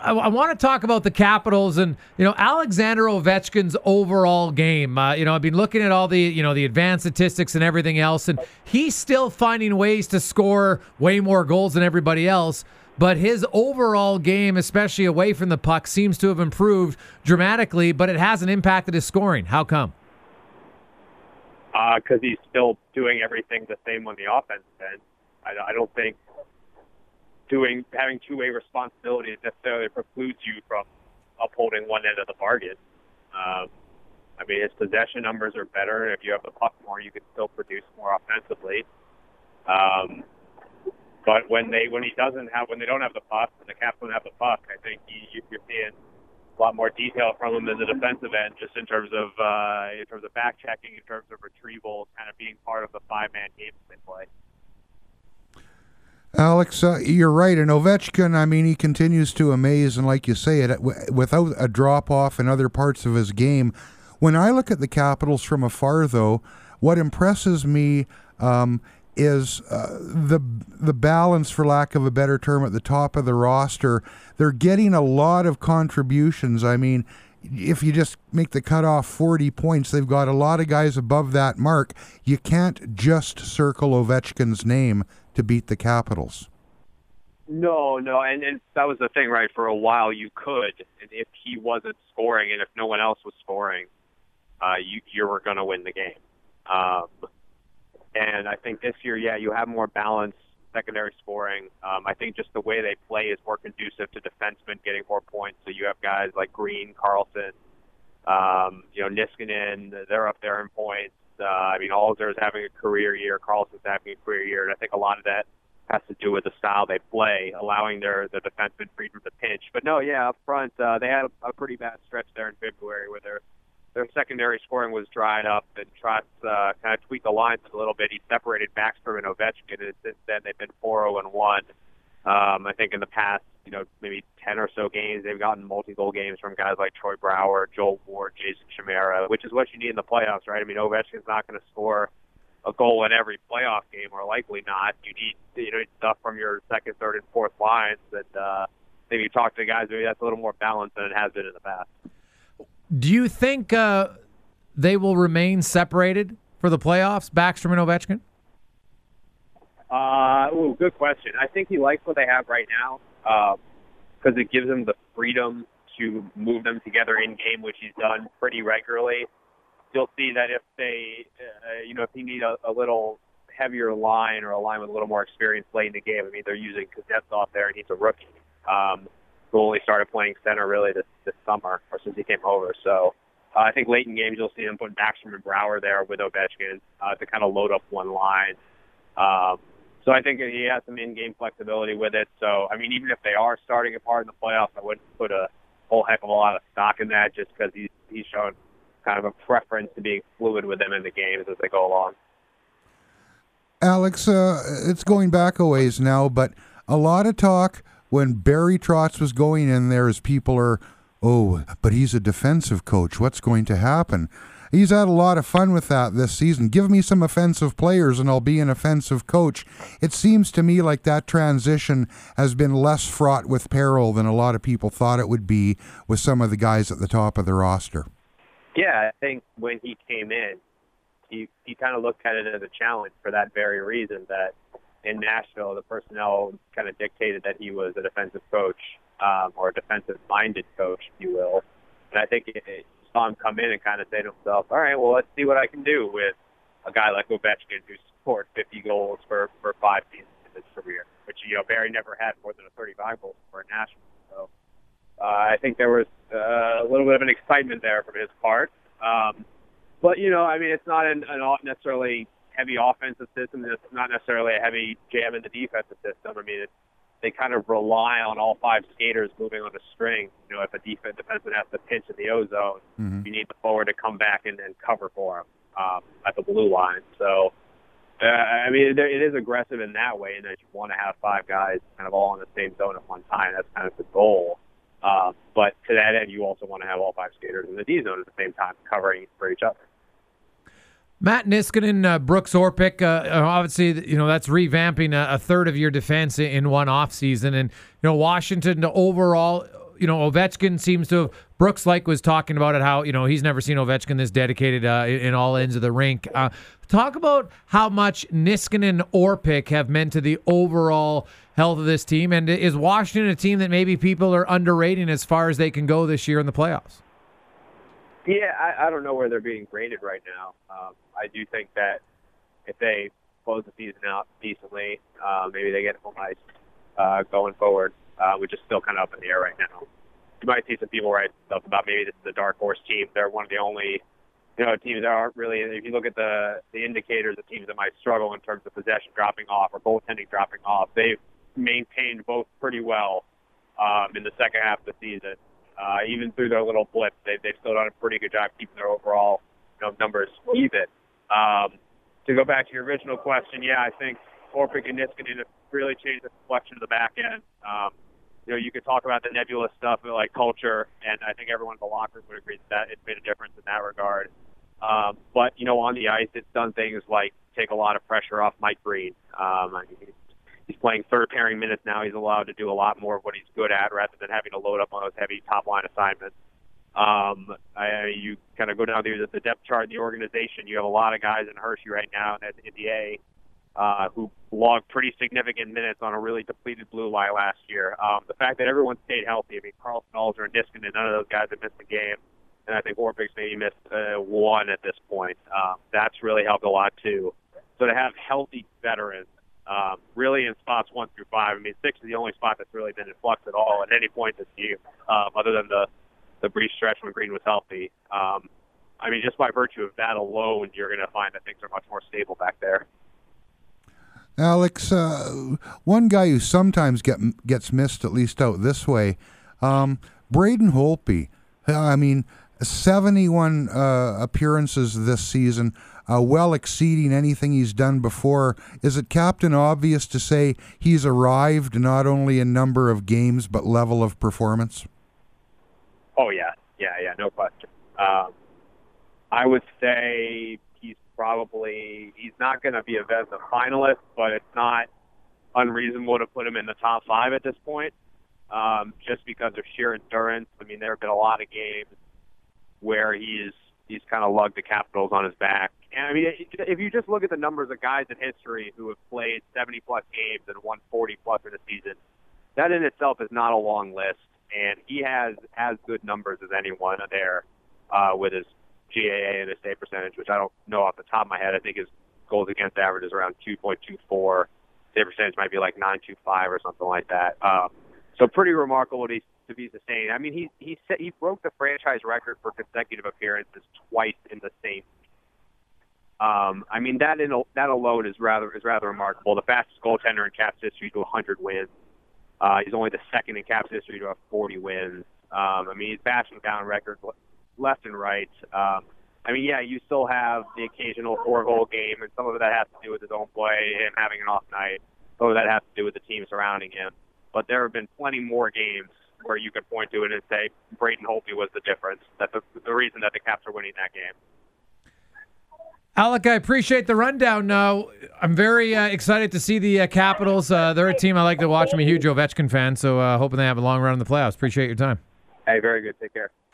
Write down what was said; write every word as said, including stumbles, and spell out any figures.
I, I want to talk about the Capitals and, you know, Alexander Ovechkin's overall game. Uh, you know, I've been looking at all the, you know, the advanced statistics and everything else, and he's still finding ways to score way more goals than everybody else. But his overall game, especially away from the puck, seems to have improved dramatically, but it hasn't impacted his scoring. How come? Because uh, he's still doing everything the same on the offense end. I, I don't think doing having two-way responsibilities necessarily precludes you from upholding one end of the bargain. Um, I mean, his possession numbers are better. If you have the puck more, you can still produce more offensively. Um, but when they when he doesn't have when they don't have the puck, when the Caps don't have the puck, I think he, you're seeing a lot more detail from him in the defensive end, just in terms of uh, in terms of back checking, in terms of retrieval, kind of being part of the five-man game they play. Alex, uh, you're right. And Ovechkin, I mean, he continues to amaze, and like you say, it without a drop-off in other parts of his game. When I look at the Capitals from afar, though, what impresses me um, is uh, the the balance, for lack of a better term, at the top of the roster. They're getting a lot of contributions. I mean, if you just make the cutoff forty points, they've got a lot of guys above that mark. You can't just circle Ovechkin's name to beat the Capitals. No, no, and, and that was the thing, right? For a while you could, and if he wasn't scoring and if no one else was scoring, uh, you, you were going to win the game. Um, and I think this year, yeah, you have more balanced secondary scoring. Um, I think just the way they play is more conducive to defensemen getting more points. So you have guys like Green, Carlson, um, you know, Niskanen, they're up there in points. Uh, I mean, Alzer is having a career year. Carlson's having a career year. And I think a lot of that has to do with the style they play, allowing their, their defensemen freedom to pinch. But no, yeah, up front, uh, they had a, a pretty bad stretch there in February where their their secondary scoring was dried up, and Trotz uh, kind of tweaked the lines a little bit. He separated Backstrom and Ovechkin, and since then they've been four oh and one. Um, I think in the past, you know, maybe ten or so games, they've gotten multi-goal games from guys like Troy Brouwer, Joel Ward, Jason Chimera, which is what you need in the playoffs, right? I mean, Ovechkin's not going to score a goal in every playoff game, or likely not. You need, you know, stuff from your second, third, and fourth lines that uh, maybe you talk to the guys, maybe that's a little more balanced than it has been in the past. Do you think uh, they will remain separated for the playoffs, Backstrom and Ovechkin? Uh, ooh, good question. I think he likes what they have right now because uh, it gives him the freedom to move them together in game, which he's done pretty regularly. You'll see that if they, uh, you know, if you need a, a little heavier line or a line with a little more experience late in the game, I mean, they're using Kuznetsov there, and he's a rookie. Um, who only started playing center really this, this summer, or since he came over. So uh, I think late in games you'll see him put Backstrom and Brouwer there with Ovechkin uh, to kind of load up one line. Um, so I think he has some in-game flexibility with it. So, I mean, even if they are starting apart in the playoffs, I wouldn't put a whole heck of a lot of stock in that just because he's, he's shown kind of a preference to being fluid with them in the games as they go along. Alex, uh, it's going back a ways now, but a lot of talk when Barry Trotz was going in there as people are, oh, but he's a defensive coach. What's going to happen? He's had a lot of fun with that this season. Give me some offensive players and I'll be an offensive coach. It seems to me like that transition has been less fraught with peril than a lot of people thought it would be with some of the guys at the top of the roster. Yeah, I think when he came in, he, he kind of looked at it as a challenge for that very reason, that in Nashville, the personnel kind of dictated that he was a defensive coach um, or a defensive-minded coach, if you will. And I think it, it saw him come in and kind of say to himself, all right, well, let's see what I can do with a guy like Ovechkin who scored fifty goals for, for five seasons in his career, which, you know, Barry never had more than a thirty-five goals for in Nashville. So uh, I think there was uh, a little bit of an excitement there from his part. Um, but, you know, I mean, it's not an, an necessarily heavy offensive system. It's not necessarily a heavy jam in the defensive system. I mean, it's, they kind of rely on all five skaters moving on a string. You know, if a defense defenseman has to pinch in the O-zone, mm-hmm. you need the forward to come back and, and cover for him um, at the blue line. So, uh, I mean, it, it is aggressive in that way, in that you want to have five guys kind of all in the same zone at one time. That's kind of the goal. Uh, but to that end, you also want to have all five skaters in the D-zone at the same time covering for each other. Matt Niskanen, uh, Brooks Orpik, uh, obviously, you know, that's revamping a, a third of your defense in one offseason. And, you know, Washington overall, you know, Ovechkin seems to have, Brooks like was talking about it, how, you know, he's never seen Ovechkin this dedicated uh, in, in all ends of the rink. Uh, talk about how much Niskanen and Orpik have meant to the overall health of this team. And is Washington a team that maybe people are underrating as far as they can go this year in the playoffs? Yeah, I, I don't know where they're being graded right now. Um, I do think that if they close the season out decently, uh, maybe they get home ice uh, going forward, uh, which is still kind of up in the air right now. You might see some people write stuff about maybe this is a dark horse team. They're one of the only, you know, teams that aren't really. If you look at the the indicators of teams that might struggle in terms of possession dropping off or goaltending dropping off, they've maintained both pretty well um, in the second half of the season. Uh, even through their little blip, they, they've still done a pretty good job keeping their overall, you know, numbers even. Um, to go back to your original question, yeah, I think Orpik and Niskanen have really changed the complexion of the back end. Um, you know, you could talk about the nebulous stuff like culture, and I think everyone in the locker room would agree that it's made a difference in that regard. Um, but, you know, on the ice, it's done things like take a lot of pressure off Mike Green. Um, I mean, he's playing third pairing minutes now. He's allowed to do a lot more of what he's good at rather than having to load up on those heavy top line assignments. Um, I, you kind of go down through the, the depth chart in the organization. You have a lot of guys in Hershey right now and in the A uh, who logged pretty significant minutes on a really depleted blue line last year. Um, the fact that everyone stayed healthy, I mean, Carlson, Alzer, and Niskanen, none of those guys have missed a game. And I think Orpik's maybe missed uh, one at this point. Um, that's really helped a lot, too. So to have healthy veterans, Um, really in spots one through five. I mean, six is the only spot that's really been in flux at all at any point this year, um, other than the, the brief stretch when Green was healthy. Um, I mean, just by virtue of that alone, you're going to find that things are much more stable back there. Alex, uh, one guy who sometimes get, gets missed, at least out this way, um, Braden Holtby. I mean, seventy-one uh, appearances this season, uh, well exceeding anything he's done before. Is it Captain Obvious to say he's arrived not only in number of games but level of performance? Oh, yeah. Yeah, yeah, no question. Um, I would say he's probably, he's not going to be a Vezina finalist, but it's not unreasonable to put him in the top five at this point, um, just because of sheer endurance. I mean, there have been a lot of games where he's he's kind of lugged the Capitals on his back. And I mean, if you just look at the numbers of guys in history who have played seventy-plus games and won forty-plus in a season, that in itself is not a long list. And he has as good numbers as anyone there uh, with his G A A and his save percentage, which I don't know off the top of my head. I think his goals against average is around two point two four. Save percentage might be like nine two five or something like that. Um, so pretty remarkable to, to be sustained. I mean, he he set, he broke the franchise record for consecutive appearances twice in the same season. Um, I mean, that in, that alone is rather is rather remarkable. The fastest goaltender in Caps history to one hundred wins. Uh, he's only the second in Caps history to have forty wins. Um, I mean, he's bashing down records left and right. Um, I mean, yeah, you still have the occasional four-goal game, and some of that has to do with his own play, him having an off night. Some of that has to do with the team surrounding him. But there have been plenty more games where you could point to it and say Braden Holtby was the difference. That's the, the reason that the Caps are winning that game. Alec, I appreciate the rundown. Now, I'm very uh, excited to see the uh, Capitals. Uh, they're a team I like to watch. I'm a huge Ovechkin fan, so uh, hoping they have a long run in the playoffs. Appreciate your time. Hey, very good. Take care.